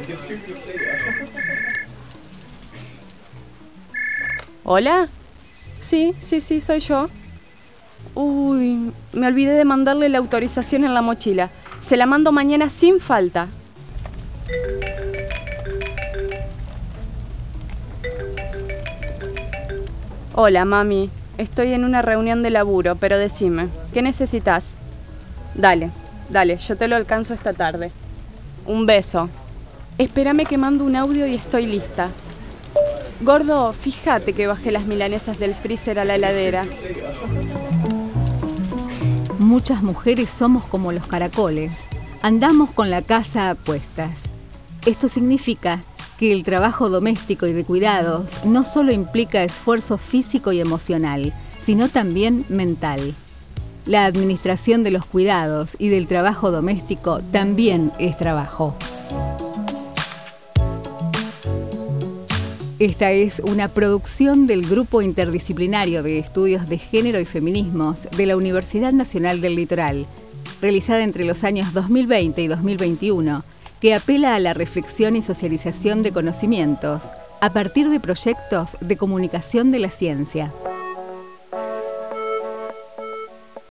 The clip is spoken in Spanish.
¿Hola? Sí, soy yo. Uy, me olvidé de mandarle la autorización en la mochila. Se la mando mañana sin falta. Hola, mami. Estoy en una reunión de laburo, pero decime, ¿qué necesitas? Dale, yo te lo alcanzo esta tarde. Un beso. Espérame que mando un audio y estoy lista. Gordo, fíjate que bajé las milanesas del freezer a la heladera. Muchas mujeres somos como los caracoles, andamos con la casa a cuestas. Esto significa que el trabajo doméstico y de cuidados no solo implica esfuerzo físico y emocional, sino también mental. La administración de los cuidados y del trabajo doméstico también es trabajo. Esta es una producción del Grupo Interdisciplinario de Estudios de Género y Feminismos de la Universidad Nacional del Litoral, realizada entre los años 2020 y 2021, que apela a la reflexión y socialización de conocimientos a partir de proyectos de comunicación de la ciencia.